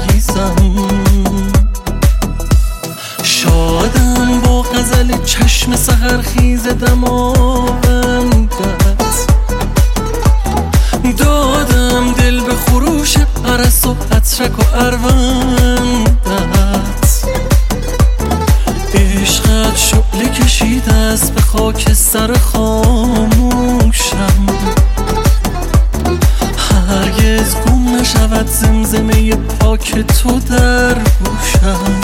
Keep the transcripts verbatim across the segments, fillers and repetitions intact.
انگیزم. شادم با غزل چشم سحرخیز دماوندت، دادم دل به خروش عرس و عطرک و اروندت. عشقت شعله کشیده است به خاک سر خاموشم، هرگز گم نشود زمزمه پاک تو در گوشم.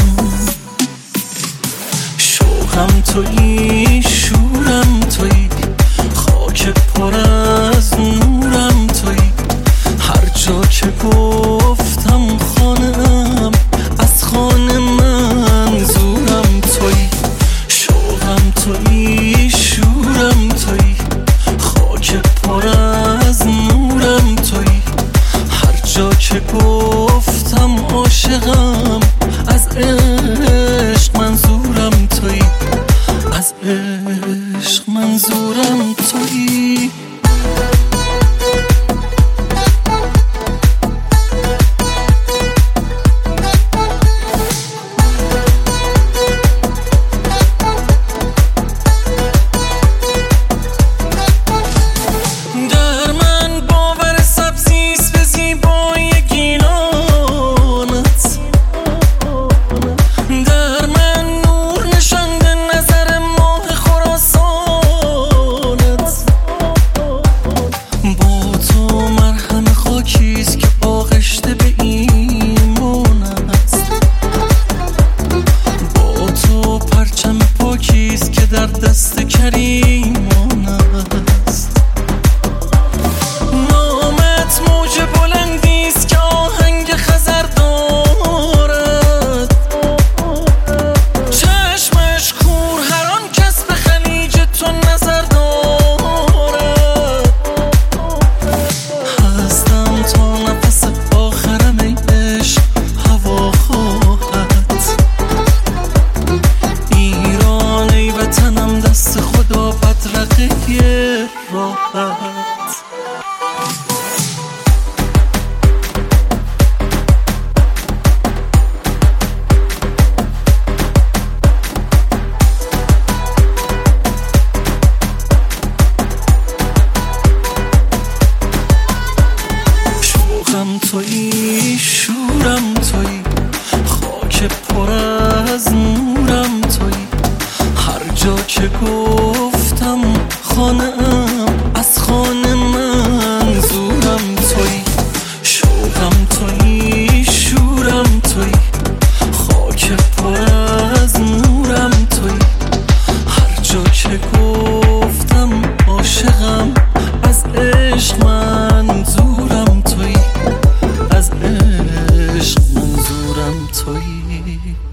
شوقم تویی، شورم تویی، خاک پر از نورم تویی، هر جا که گفتم خانه‌ام از خانه منظورم تویی. شوقم تویی، شورم تویی، خاک پر از نورم تویی، هر جا که گفتم عاشقم از عشق منظورم تویی، از عشق منظورم تویی. در دست کریمان است. نامت موج بلندیست که آهنگ خزر دارد، چشمش کور هر آن کس به خلیج تو نظر دارد. هستم تا نفس آخرم ای عشق هوا خواهد، ایران ای وطنم دست خدا بدرقه راحت. شوقم تویی، شورم تویی، خاک پر از نورم تویی، هر جا که گفتم خانه‌ام از خانه منظورم تویی. شوقم تویی، شورم تویی، خاک پر از نورم تویی، هر جا که گفتم عاشقم از عشق منظورم تویی، از عشق منظورم تویی.